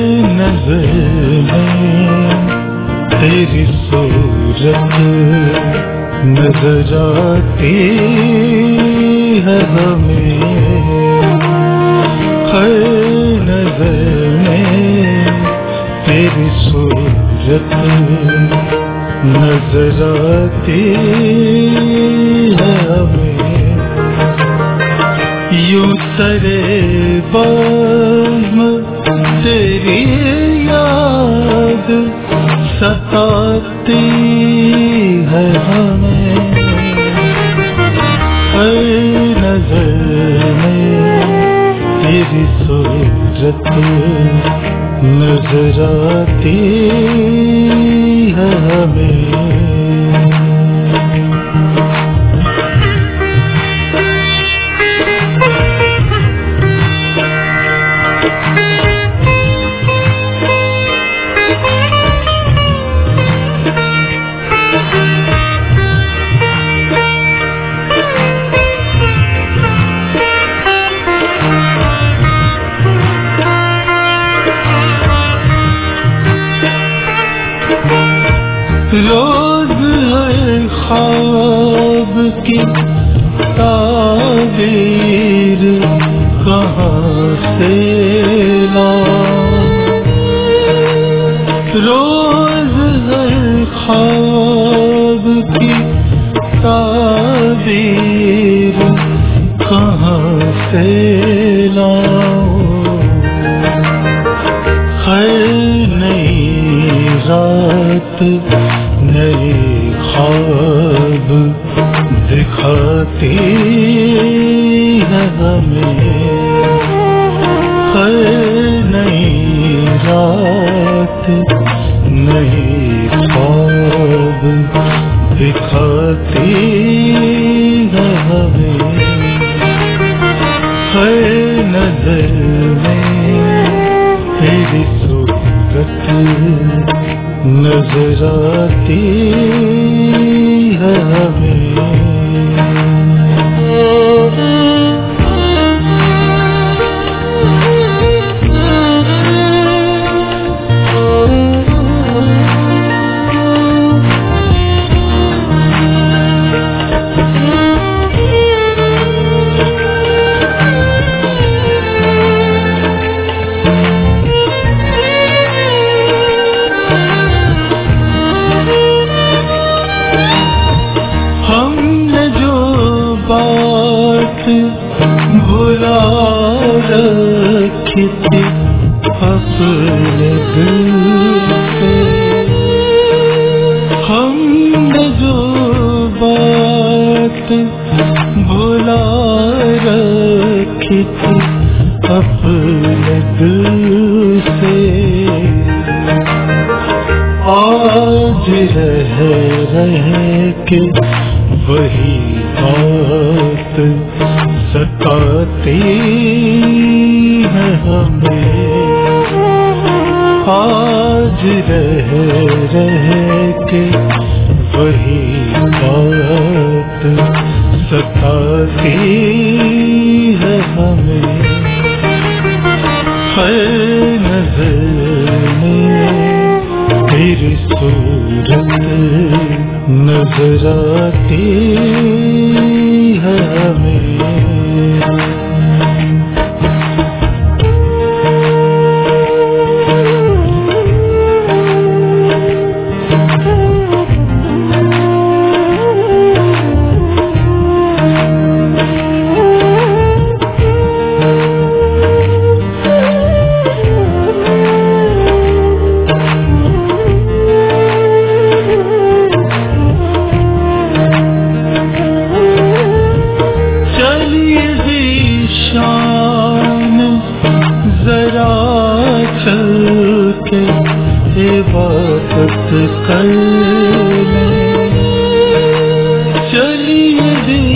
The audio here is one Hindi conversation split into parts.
नजर में तेरी सूरत नजर आती है हमें, हर नजर में तेरी सूरत नजर आती है हमें। यूं सरे बज़्म तेरी याद सताती है हमें, हर नजर में तेरी सूरत नजर आती है हमें। रोज हर ख्वाब की ताबीर कहाँ से लाऊं, रोज हर ख्वाब की ताबीर कहाँ से लाऊं, हर नई रात नए ख्वाब दिखाती है हमें, हर नई रात नए ख्वाब दिखाती है हमें, हर नजर में तेरी सूरत नजर आती है हमें। भुला रखी थी अपने दिल से, हमने जो बात भुला रखी थी अपने दिल से, आज रह के वही बात सताती है हमें, आज रह के वही बात सताती है हमें, हर नजर में तेरी सूरत नजर आती है हमें। इबादत कर चलिए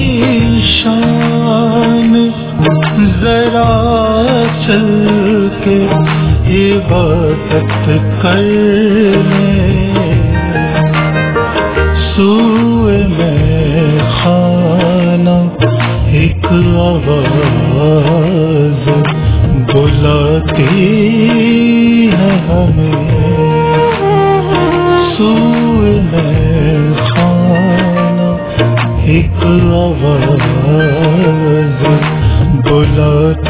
दीशान जरा चल के इबादत कर सूए में खाना एक आवाज बुलाती है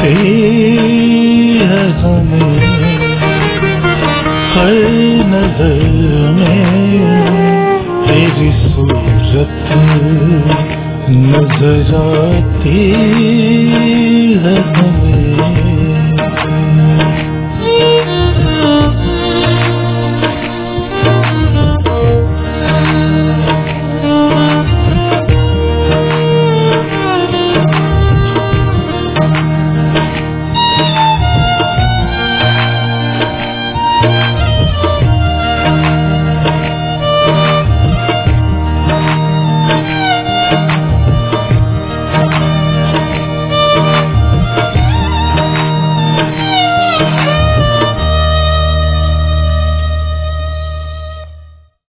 आती है हमें, हर नजर में तेरी सूरत नजर आती है हमें।